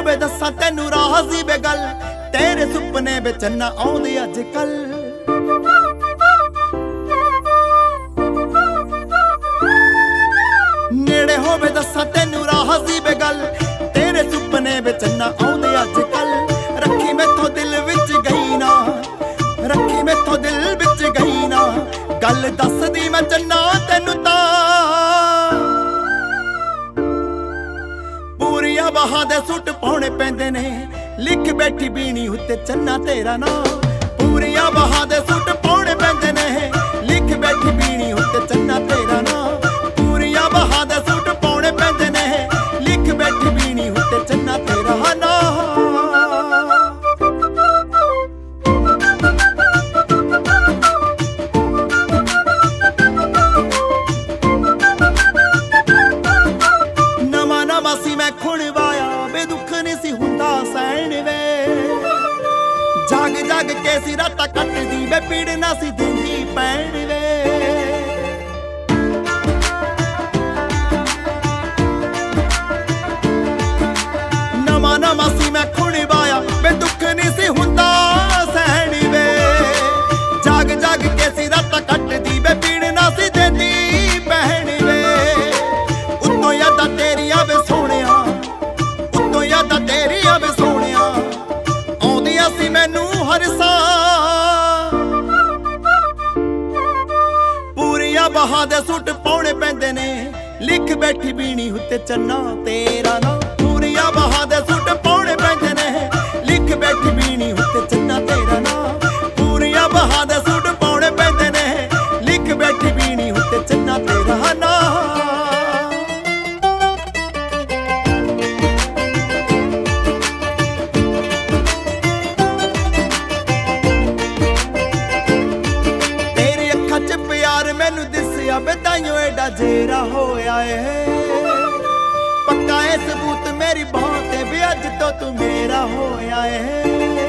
ਹੋਵੇ ਦੱਸਾਂ ਤੈਨੂੰ ਰਾਜ਼ੀ ਵੇ ਗੱਲ, ਤੇਰੇ ਸੁਪਨੇ ਵਿੱਚ ਨਾ ਆਉਂਦੇ ਅੱਜ ਕੱਲ। ਨੇੜੇ ਹੋਵੇ ਦੱਸਾਂ ਤੈਨੂੰ ਰਾਜ਼ੀ ਵੇ ਗੱਲ, ਤੇਰੇ ਸੁਪਨੇ ਵਿੱਚ ਨਾ ਆਉਂਦੇ ਅੱਜ ਕੱਲ। ਰੱਖੀ ਮੈਥੋਂ ਦਿਲ ਵਿੱਚ ਗਈ ਨਾ, ਰੱਖੀ ਮੈਥੋਂ ਦਿਲ ਵਿੱਚ ਗਈ ਨਾ, ਗੱਲ ਦੱਸਦੀ ਮੈਂ ਚੰਨਾ ਤੈਨੂੰ ਤਾਂ। ਪੂਰੀਆਂ ਬਾਹਾਂ ਦੇ ਸੂਟ ਪਾਉਣੇ ਪੈਂਦੇ ਨੇ, ਲਿਖ ਬੈਠੀ ਬੀਣੀ ਉੱਤੇ ਚੰਨਾ ਤੇਰਾ ਨਾਂ। ਪੂਰੀਆਂ ਬਾਹਾਂ ਦੇ ਸੂਟ ਪਾਉਣੇ ਪੈਂਦੇ ਨੇ, ਲਿਖ ਬੈਠੀ ਬੀਣੀ ਉੱਤੇ ਚੰਨਾ ਤੇਰਾ ਨਾਂ। ਪੂਰੀਆਂ ਬਾਹਾਂ ਦੇ ਸੂਟ ਪਾਉਣੇ ਪੈਂਦੇ ਨੇ, ਲਿਖ ਬੈਠੀ ਬੀਣੀ ਉੱਤੇ ਚੰਨਾ ਤੇਰਾ ਨਾਂ। ਸੀ ਮੈਂ ਖੁਣਵਾਇਆ ਵੇ ਦੁੱਖ ਨਹੀਂ ਸੀ ਹੁੰਦਾ ਸਹਿਣ ਵੇ, ਜਾਗ ਜਾਗ ਕੇ ਸੀ ਰਾਤਾਂ ਕੱਟਦੀ ਵੇ ਪੀੜ ਨਾ ਸੀ ਦਿੰਦੀ ਪੈਣ ਵੇ। ਨਵਾਂ ਨਵਾਂ ਸੀ ਮੈਂ ਖੁਣਵਾਇਆ ਵੇ ਦੁੱਖ ਨਹੀਂ ਸੀ ਹੁੰਦਾ ਸਹਿਣ ਵੇ, ਜਾਗ ਜਾਗ ਕੇ ਸੀ ਰਾਤਾਂ ਕੱਟਦੀ ਵੇ ਪੀੜ ਨਾ ਸੀ ਦਿੰਦੀ ਪੈਣ ਵੇ। ਉੱਤੋਂ ਯਾਦਾਂ ਤੇਰੀਆਂ ਵੇ ਸੋਹਣਿਆ, ਉੱਤੋਂ ਯਾਦਾਂ ਤੇਰੀਆਂ ਵੇ ਸੋਹਣਿਆ, ਆਉਂਦੀਆਂ ਸੀ ਮੈਨੂੰ ਹਰ ਸਾਹ। ਪੂਰੀਆਂ ਬਾਹਾਂ ਦੇ ਸੂਟ ਪਾਉਣੇ ਪੈਂਦੇ ਨੇ, ਲਿਖ ਬੈਠੀ ਬੀਣੀ ਉੱਤੇ ਚੰਨਾ ਤੇਰਾ ਨਾਂ। ਪੂਰੀਆਂ ਬਾਹਾਂ ਦੇ ਸੂਟ ਪਾਉਣੇ ਪੈਂਦੇ ਨੇ, ਲਿਖ ਬੈਠੀ ਬੀਣੀ ਉੱਤੇ ਚੰਨਾ ਤੇਰਾ ਨਾਂ। ਪੂਰੀਆਂ ਬਾਹਾਂ ਦੇ ਸੂਟ ਪਾਉਣੇ ਪੈਂਦੇ ਨੇ, ਲਿਖ ਬੈਠੀ ਬੀਣੀ ਉੱਤੇ ਚੰਨਾ ਤੇਰਾ ਨਾਂ। ਮੈਨੂੰ ਦਿਸਿਆ ਵੇ ਤਾਈਓ ਐਡਾ ਜੇਰਾ ਹੋਇਆ ਏ, ਪੱਕਾ ਏ ਸਬੂਤ ਮੇਰੀ ਬਾਹ ਤੇ ਵੀ ਅੱਜ ਤੋਂ ਤੂੰ ਮੇਰਾ ਹੋਇਆ ਏ।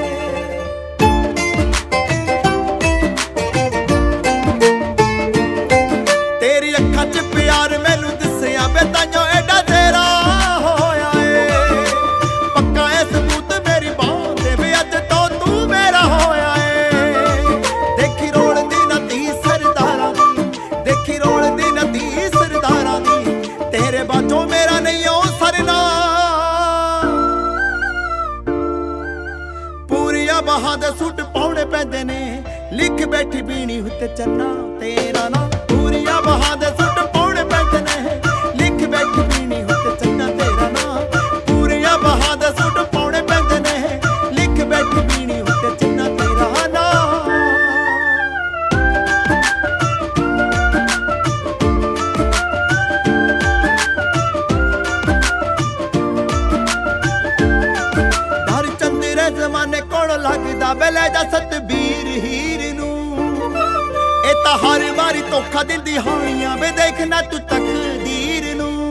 ਤੇਰੀ ਅੱਖਾਂ 'ਚ ਪਿਆਰ ਮੈਨੂੰ ਦਿਸਿਆ ਵੇ ਤਾਈਓ ਐਡਾ ਜੇਰਾ ਹੋਇਆ ਏ, ਪੱਕਾ ਏ ਸਬੂਤ ਮੇਰੀ ਬਾਹ ਤੇ ਵੀ ਅੱਜ ਤੋਂ ਤੂੰ ਮੇਰਾ ਹੋਇਆ ਏ। ਦੇਖੀ ਰੋਲਦੀ ਨਦੀ ਸਰਦਾਰਾਂ ਦੀ, ਦੇਖੀ ਰੋਲਦੀ ਨਦੀ ਸਰਦਾਰਾਂ ਦੀ, ਤੇਰੇ ਬਾਝੋਂ ਮੇਰਾ ਨਹੀਂ ਉਹ ਸਰਨਾ। ਪੂਰੀਆਂ ਬਾਹਾਂ ਦੇ ਸੂਟ ਪਾਉਣੇ ਪੈਂਦੇ ਨੇ, ਲਿਖ ਬੈਠੀ ਬੀਣੀ ਉੱਤੇ ਚੰਨਾ ਤੇਰਾ ਨਾਂ। ਪੂਰੀਆਂ ਬਾਹਾਂ ਦੇ ਸੂਟ ਪਾਉਣੇ ਪੈਂਦੇ ਨੇ, ਲਿਖ ਬੈਠੀ ਬੀਣੀ ਉੱਤੇ ਚੰਨਾ ਤੇਰਾ ਨਾਂ। ਪੂਰੀਆਂ ਬਾਹਾਂ ਦੇ ਸੂਟ ਪਾਉਣੇ ਪੈਂਦੇ ਨੇ, ਲਿਖ ਬੈਠੀ ਬੀਣੀ ਉੱਤੇ ਚੰਨਾ ਤੇਰਾ ਨਾਂ। ਜ਼ਮਾਨੇ ਕੋਲੋਂ ਲੱਗਦਾ ਵੇ ਲੈ ਜਾ ਸਤਬੀਰ ਹੀਰ ਨੂੰ, ਇਹ ਤਾਂ ਹਰ ਵਾਰੀ ਧੋਖਾ ਦਿੰਦੀ ਹਾਣੀਆਂ ਵੇ ਦੇਖਣਾ ਤੂੰ ਤਕਦੀਰ ਨੂੰ।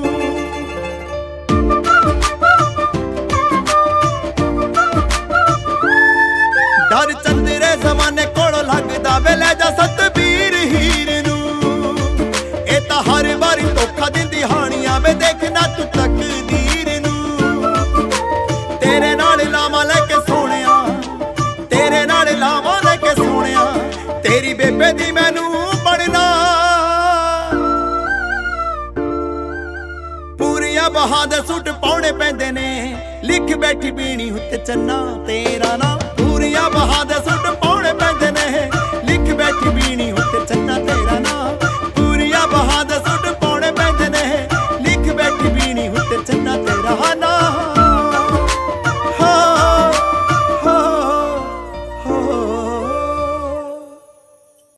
ਡਰ ਚੰਦਰੇ ਜ਼ਮਾਨੇ ਕੋਲੋਂ ਲੱਗਦਾ ਵੇ ਲੈ ਜਾ ਸਤਬੀਰ ਹੀਰ ਨੂੰ, ਇਹ ਤਾਂ ਹਰ ਵਾਰੀ ਧੋਖਾ ਦਿੰਦੀ ਹਾਣੀਆਂ ਵੇ ਦੇਖਣਾ ਤੂੰ ਤਕਦੀਰ ਨੂੰ। ਤੇਰੇ ਨਾਲ ਲਾਵਾਂ ਲੈ ਕੇ ਸੋਹਣਿਆ, ਤੇਰੇ ਨਾਲ ਲਾਵਾਂ ਲੈ ਕੇ ਸੋਹਣਿਆ, ਤੇਰੀ ਬੇਬੇ ਦੀ ਮੈਨੂੰ ਬਣਨਾ। ਪੂਰੀਆਂ ਬਾਹਾਂ ਦੇ ਸੂਟ ਪਾਉਣੇ ਪੈਂਦੇ ਨੇ, ਲਿਖ ਬੈਠੀ ਬੀਣੀ ਉੱਤੇ ਚੰਨਾ ਤੇਰਾ ਨਾਂ। ਪੂਰੀਆਂ ਬਾਹਾਂ ਦੇ ਸੂਟ